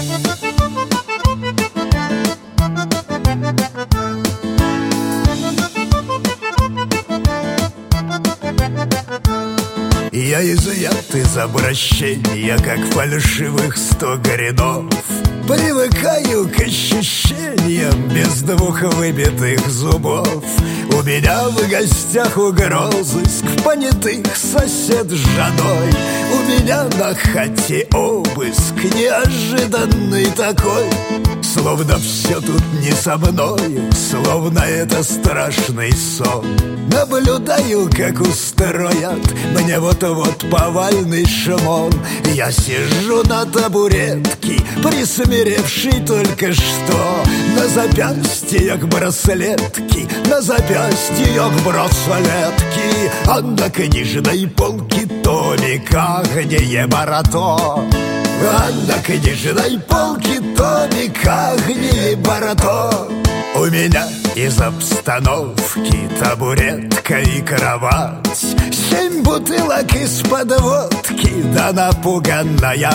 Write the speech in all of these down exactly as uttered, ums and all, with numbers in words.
Я изъят из обращения, как фальшивых сто грядов. Привыкаю к ощущениям без двух выбитых зубов. У меня в гостях угрозыск, в понятых сосед с женой. У меня на хате обыск неожиданный такой. Словно все тут не со мною, словно это страшный сон. Наблюдаю, как устроят мне вот-вот повальный шмон. Я сижу на табуретке, присмиревший только что. На запястьях браслетки, на запястьях браслетки, а на книжной полке томик Агния Барато. А на книжной полке томик Агнии Барато. У меня из обстановки табуретка и кровать, семь бутылок из-под водки, да напуганная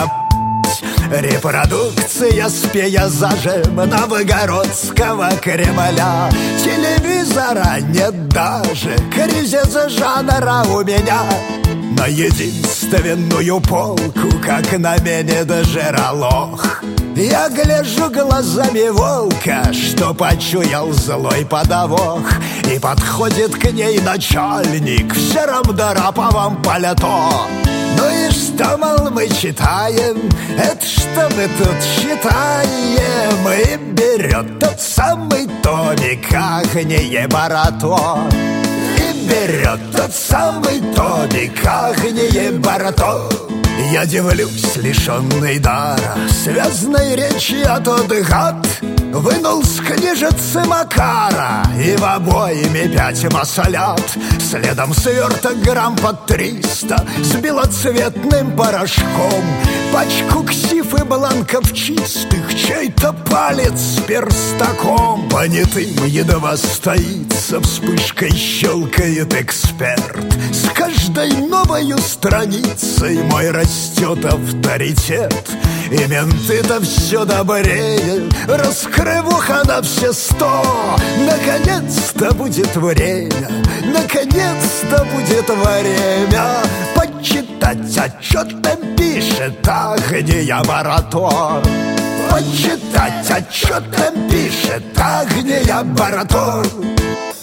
репродукция с пейзажем новгородского Кремля. Телевизора нет даже, кризис жанра у меня. На единственную полку, как на мене дожиралох, я гляжу глазами волка, что почуял злой подвох. И подходит к ней начальник в сером дораповом пальто. Ну и что, мол, мы читаем? Это что мы тут читаем? И берет тот самый томик Агнии Барато. И берет тот самый томик Агнии Барато. Я дивлюсь, лишенный дара связной речи, а тот гад вынул с книжицы Макара и в обоими пять маслят. Следом сверток грамм под триста с белоцветным порошком, пачку ксив и бланков чистых, чей-то палец с перстаком. Понятым едва стоится, вспышкой щелкает эксперт. С каждой новою страницей мой растет авторитет. И менты-то все добрее, раскрывуха на все сто. Наконец-то будет время, наконец-то будет время почитать, о чё там пишет Агния Барато. Почитать, о чё там пишет Агния Барато.